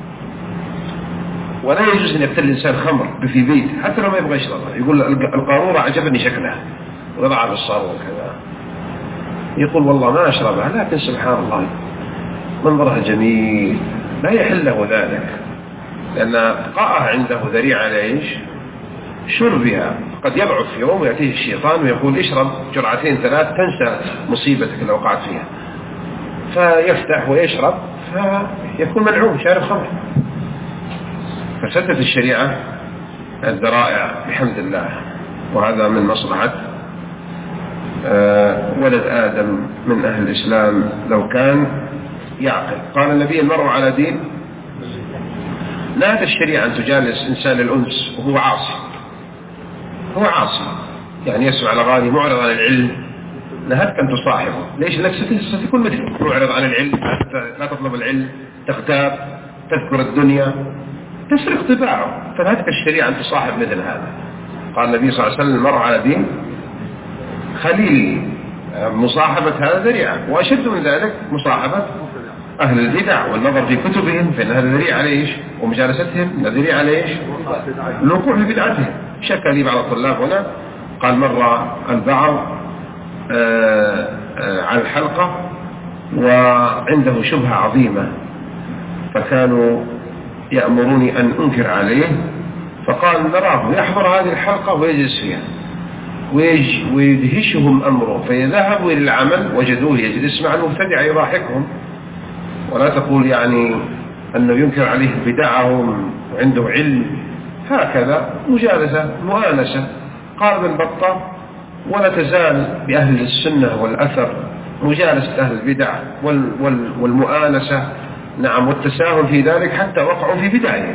ولا يجوز أن يقتل الإنسان خمر في بيت حتى لو ما يبغى يشربها. يقول القارورة عجبني شكلها وضعها في الصاروخ كذا، يقول والله ما أشربها، لكن سبحان الله منظرها جميل، لا يحل له ذلك، لأن بقاءها عنده ذريعة لإيش؟ شربها. قد يضعف في يوم ويأتيه الشيطان ويقول اشرب جرعتين ثلاث تنسى مصيبتك اللي وقعت فيها، فيفتح ويشرب فيكون ملعون شارب خمر. فسدت الشريعة الذرائع بحمد الله، وهذا من مصلحة ولد آدم من أهل الإسلام لو كان يعقل. قال النبي المرء على دين، لا الشريعة أن تجالس إنسان الأنس وهو عاصي، هو عاصي يعني يسمع الأغاني معرض عن العلم، نهتك أن تصاحبه. ليش؟ لك ستكون مثله معرض عن العلم، لا تطلب العلم، تغتاب، تذكر الدنيا، تسرق طباعه. فنهتك الشريعة أن تصاحب مثل هذا. قال النبي صلى الله عليه وسلم المرء على دين خليل، مصاحبة هذا ذريعة، وأشد من ذلك مصاحبة أهل البدع والنظر في كتبهم، فإن هذا ذريعة ليش؟ ومجالستهم ذريعة ليش؟ الوقوع في بدعتهم. شكى لي بعض الطلاب هنا قال مر البعض آآ آآ على الحلقة وعنده شبهة عظيمة، فكانوا يأمروني أن أنكر عليه، فقال نراه يحضر هذه الحلقة ويجلس فيها ويدهشهم أمره، فيذهبوا إلى العمل وجدوه يجلس مع المبتدع يضاحكهم. ولا تقول يعني أنه ينكر عليه بدعهم وعنده علم، هكذا مجالسة مؤانسة. قال ابن بطة ولا تزال بأهل السنة والأثر مجالسة أهل البدع وال وال والمؤانسة، نعم، والتساهل في ذلك حتى وقعوا في بدعهم.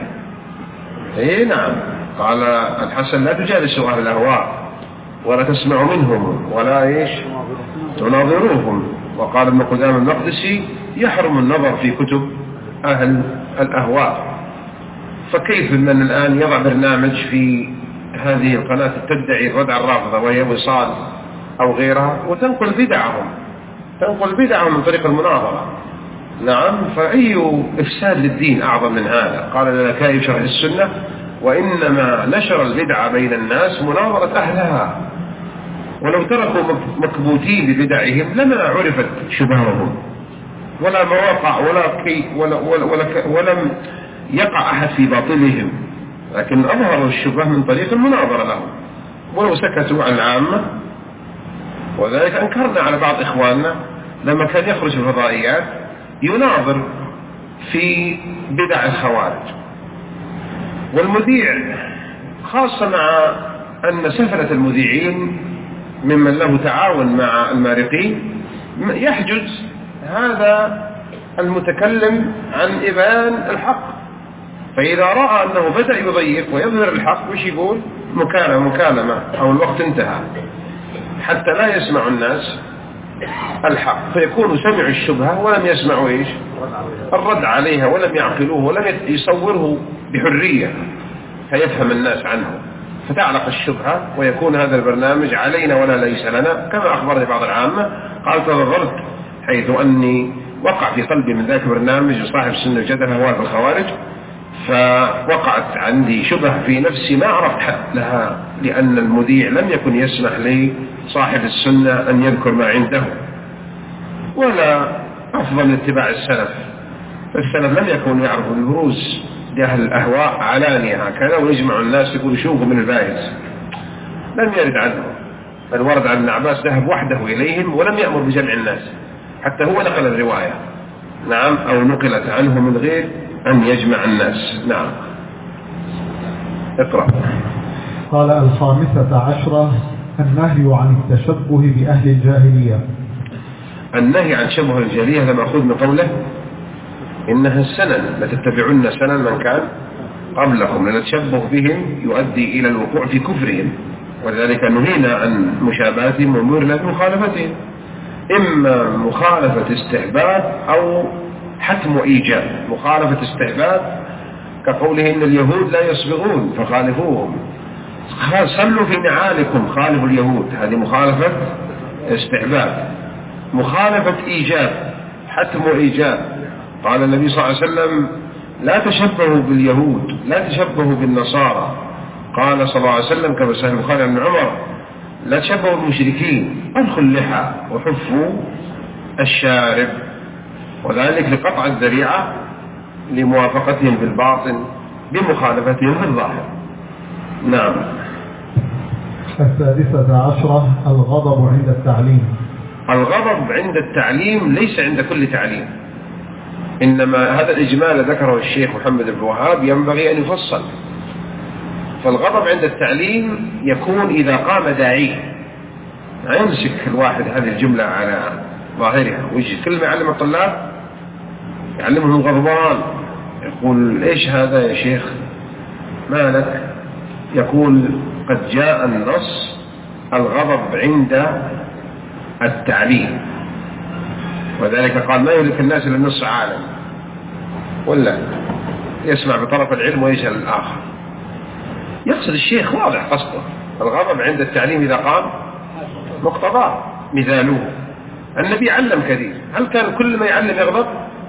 اي نعم. قال الحسن لا تجالسوا أهل الأهواء ولا تسمعوا منهم ولا ايش تناظروهم. وقال ابن قدامة المقدسي يحرم النظر في كتب أهل الأهواء. فكيف من الآن يضع برنامج في هذه القناة تدعي الردع الرافضة وهي وصال أو غيرها وتنقل بدعهم تنقل بدعهم من طريق المناظرة؟ نعم. فأي إفساد للدين أعظم من هذا؟ قال للكائي شرح السنة وإنما نشر البدع بين الناس مناظرة أهلها، ولو تركوا مكبوتين ببدعهم لما عرفت شبههم ولا مواقع ولا كي ولا ولا ولا ولم يقع أحد في باطلهم، لكن أظهروا الشبه من طريق المناظرة لهم. ولو سكتوا عن العامة، وذلك أنكرنا على بعض إخواننا لما كان يخرج في الفضائيات يناظر في بدع الخوارج. والمذيع خاصة مع أن سفلة المذيعين ممن له تعاون مع المارقين يحجز هذا المتكلم عن إبان الحق، فإذا رأى أنه بدأ يضيق ويظهر الحق وش يقول؟ مكالمة مكالمة أو الوقت انتهى، حتى لا يسمع الناس الحق، فيكون سمعوا الشبهة ولم يسمعوا إيش؟ الرد عليها، ولم يعقلوه ولم يصوره بحرية فيفهم الناس عنه، فتعلق الشبهة ويكون هذا البرنامج علينا ولا ليس لنا. كما أخبرني بعض العامة قال تضررت حيث أني وقع في قلبي من ذاك البرنامج وصاحب السنة الجدل هو الخوارج، فوقعت عندي شبهة في نفسي ما عرفت حد لها، لأن المذيع لم يكن يسمح لي صاحب السنة أن يذكر ما عنده. ولا أفضل اتباع السلف، السلف لم يكونوا يعرفوا البروز لأهل الأهواء علانية هكذا ويجمع الناس يقول شوفوا من البايز، لم يرد عنه. بل ورد عن ابن عباس ذهب وحده إليهم ولم يأمر بجمع الناس، حتى هو نقل الرواية نعم، أو نقلت عنه من غير أن يجمع الناس. نعم. اقرأ. قال: الخامسة عشرة النهي عن التشبه بأهل الجاهلية. النهي عن شبه الجاهلية هذا مأخوذ من قوله إنها السنن لتتبعن سنن من كان قبلكم، لأن التشبه بهم يؤدي إلى الوقوع في كفرهم، ولذلك نهينا عن مشابهتهم وأمرنا بمخالفتهم، إما مخالفة استحباب أو حتم إيجاب. مخالفة استحباب كقوله إن اليهود لا يصبغون فخالفوهم، صلوا في نعالكم خالفوا اليهود، هذه مخالفة استحباب. مخالفة إيجاب حتم إيجاب، قال النبي صلى الله عليه وسلم لا تشبهوا باليهود لا تشبهوا بالنصارى، قال صلى الله عليه وسلم كما صحيح البخاري عن عمر لا تشبهوا بالمشركين، أدخل اللحى وحفوا الشارب، وذلك لقطع الذريعة لموافقتهم في الباطن بمخالفتهم في الظاهر. نعم. السادسة عشرة الغضب عند التعليم. الغضب عند التعليم ليس عند كل تعليم، إنما هذا الإجمال ذكره الشيخ محمد بن وهاب ينبغي أن يفصل. فالغضب عند التعليم يكون إذا قام داعي، لا يمسك الواحد هذه الجملة على ظاهرها ويجي كل ما يعلم الطلاب يعلمهم غضبان، يقول إيش هذا يا شيخ مالك؟ يقول قد جاء النص الغضب عند التعليم، وذلك قال ما يهلك الناس إلا النص عالم، ولا يسمع بطرف العلم ويجهل الآخر. يقصد الشيخ واضح قصده الغضب عند التعليم إذا قام مقتضاه. مثاله النبي علم كثير، هل كان كل ما يعلم يغضب؟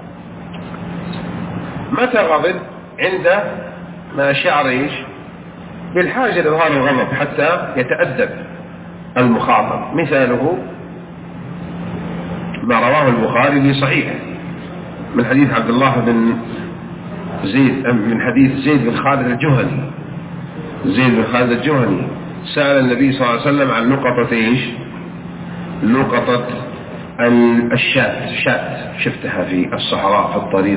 متى غضب؟ عند ما شعر إيش بالحاجة لإظهار الغضب حتى يتأدب المخاطب. مثاله ما رواه البخاري في صحيحه من حديث عبد الله بن زيد من حديث زيد بن خالد الجهني. زيد بن خالد الجهني سأل النبي صلى الله عليه وسلم عن نقطة إيش؟ نقطة الشاة، شاة شفتها في الصحراء في الطريق،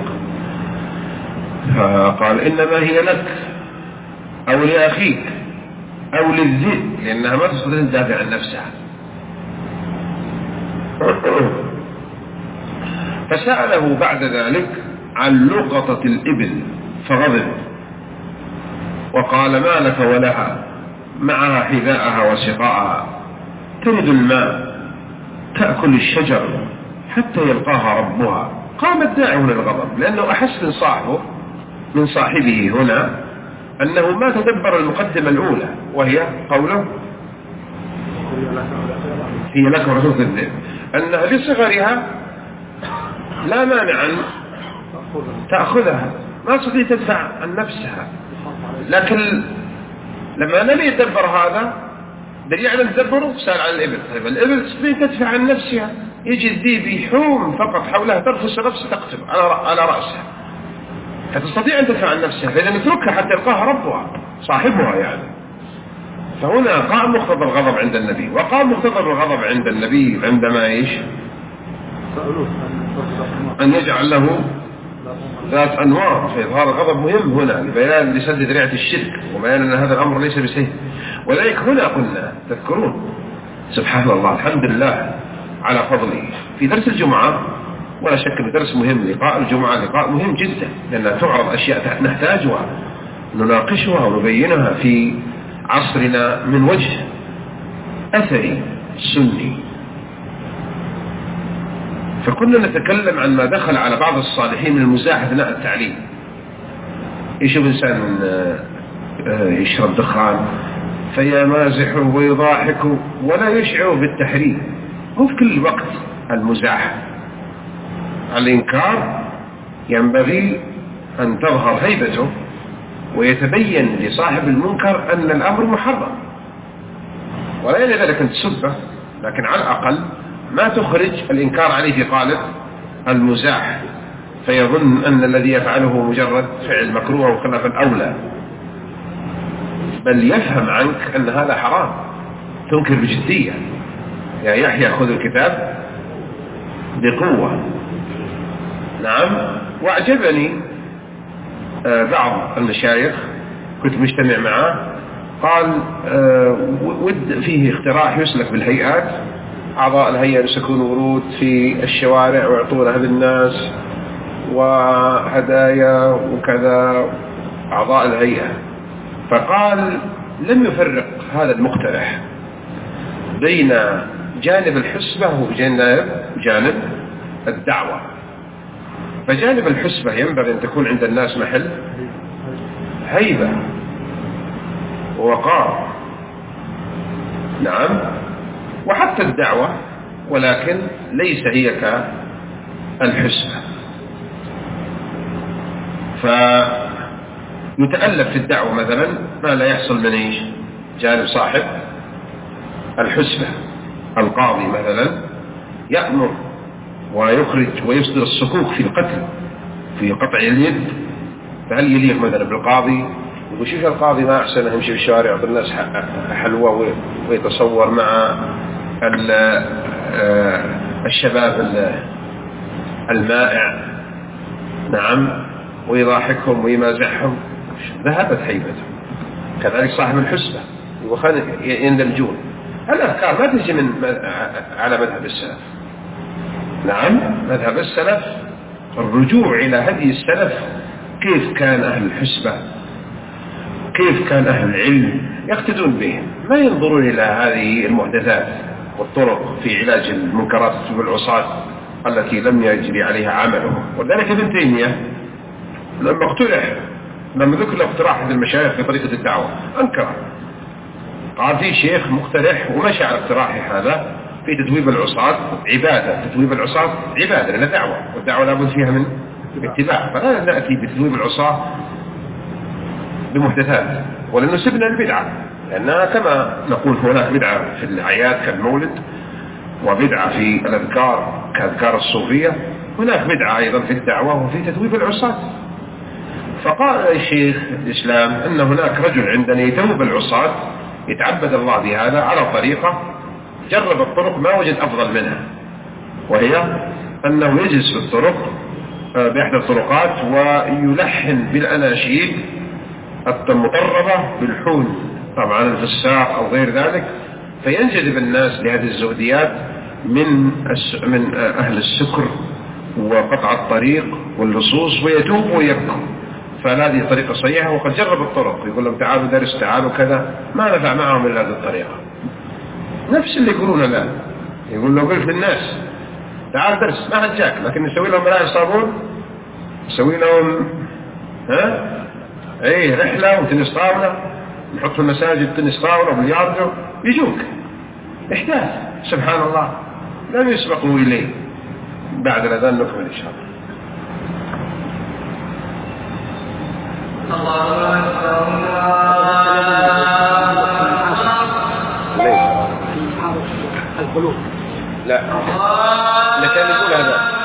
فقال إنما هي لك أو لأخيك أو للذئب، لأنها ما تستطيع أن تدافع عن نفسها. فسأله بعد ذلك عن لقطة الإبل فغضب وقال ما لك ولها معها حذاءها وسقاءها ترد الماء تأكل الشجر حتى يلقاها ربها. قام الداعي من الغضب لأنه أحس من صاحبه من صاحبه هنا أنه ما تدبر المقدمة الأولى وهي قوله هي لك ورسولك الذئب، أنها لصغرها لا مانع أن تأخذها، ما تستطيع تدفع عن نفسها. لكن لما لم يتدبر هذا دليل على تدبره سأل عن الإبل. طيب الإبل تستطيع تدفع عن نفسها، يجي الذئب يحوم فقط حولها ترفس نفسها تقتل على رأسها، فتستطيع أن تدفع عن نفسها، فإذا نتركها حتى يلقاها ربها صاحبها يعني. فهنا قام مقتضى الغضب عند النبي، وقام مقتضى الغضب عند النبي عندما إيش أن يجعل له ذات أنوار. فإظهار الغضب مهم هنا لبيان لسد ذريعة الشرك وبيان أن هذا الأمر ليس بسهل. ولذلك هنا قلنا تذكرون سبحان الله الحمد لله على فضله في درس الجمعة، ولا شك أن درس مهم. لقاء الجمعة لقاء مهم جدا لأنها تعرض أشياء نحتاجها نناقشها ونبينها في عصرنا من وجه أثري سني. فكنا نتكلم عن ما دخل على بعض الصالحين من المزاح أثناء التعليم. يشوف إنسان يشرب دخان فيمازح ويضاحك ولا يشعر بالتحريم، هو في كل وقت المزاح. الإنكار ينبغي أن تظهر هيبته ويتبين لصاحب المنكر أن الأمر محرم، ولا يعني ذلك أن تسبه، لكن على الأقل ما تخرج الإنكار عليه في قالب المزاح فيظن أن الذي يفعله مجرد فعل مكروه وخلاف الأولى، بل يفهم عنك أن هذا حرام، تنكر بجدية. يا يحيى خذ الكتاب بقوة. نعم. وأعجبني بعض المشايخ كنت مجتمع معه قال ود فيه اقتراح يسلك بالهيئات، أعضاء الهيئة يسكون ورود في الشوارع ويعطونها للناس وهدايا وكذا أعضاء الهيئة. فقال لم يفرق هذا المقترح بين جانب الحسبة وجانب جانب الدعوة. فجانب الحسبة ينبغي أن تكون عند الناس محل هيبة ووقار، نعم، وحتى الدعوة، ولكن ليس هي كالحسبة. فيتألف في الدعوة مثلا ما لا يحصل من إيش؟ جانب صاحب الحسبة. القاضي مثلا يأمر ويخرج ويصدر الصكوك في القتل في قطع اليد، فهل يليق مثلا بالقاضي يقول شوف القاضي ما أحسن يمشي في الشوارع يعطي الناس حلوة ويتصور مع الشباب المائع، نعم، ويضاحكهم ويمازحهم، ذهبت هيبته. كذلك صاحب الحسبة يندمجون. الأفكار ما تجي من على مذهب السلف، نعم، مذهب السلف الرجوع إلى هدي السلف، كيف كان أهل الحسبة، كيف كان أهل العلم يقتدون بهم، ما ينظرون إلى هذه المحدثات والطرق في علاج المنكرات والعصاة التي لم يجري عليها عملهم. وذلك ابن تيمية لما اقترح لما ذكر الاقتراح من المشايخ في طريقة الدعوة أنكر، قال في شيخ مقترح ومشى على اقتراحه هذا في تتويب العصاة عبادة. تتويب العصاة عبادة لأنها دعوة، والدعوة لابد فيها من اتباع، فلا نأتي بتتويب العصاة بمحدثات، ولأنه سبنا البدعة، لأنها كما نقول هناك بدعة في الأعياد كالمولد، وبدعة في الأذكار كأذكار الصوفية، هناك بدعة أيضا في الدعوة وفي تتويب العصاة. فقال الشيخ الإسلام أن هناك رجل عندنا يتوب العصاة يتعبد الله بهذا على طريقة جرب الطرق ما وجد أفضل منها، وهي أنه يجلس في الطرق بإحدى الطرقات ويلحن بالأناشيد المطربة بالحون، طبعا الفساق أو غير ذلك، فينجذب الناس لهذه الزوديات من من أهل السكر وقطع الطريق واللصوص ويتوب ويبكوا. فهذه طريقة صحيحة، وقد جرب الطرق، يقول لهم تعالوا درس تعالوا كذا، ما نفع معهم إلا هذه الطريقة. نفس اللي يقولون الآن، يقول لو قلت للناس تعال درس ما حد جاك، لكن نسوي لهم ملاعب صابون، نسوي لهم ها ايه رحلة وتنس طاولة، نحط في المساجد تنس طاولة وبلياردو، يجوك. إحداث سبحان الله لم يسبقوا إليه. بعد الأذان نكمل إن شاء الله. القلوب لا، لكن يقول هذا